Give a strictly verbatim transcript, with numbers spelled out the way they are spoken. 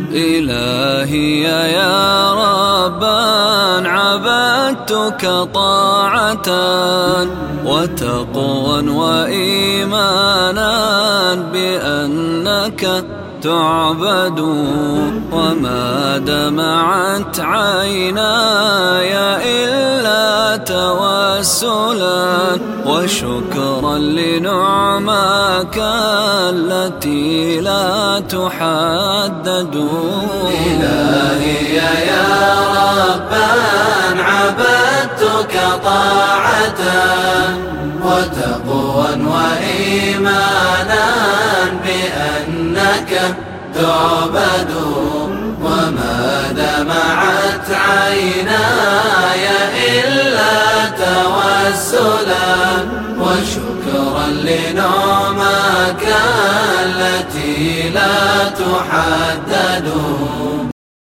إلهي يا ربا عبدتك طاعة وتقوى وإيمانا بأنك تعبد، وما دمعت عيناي إلا توسلا وشكرا لنعماك التي لا تحدد. إلهي يا ربا عبدتك طاعة وتقوى وإيمانا بأنك تعبد، وما دمعت عيناي إلا توسلا وشكرا لنعماك التي لا تحدد.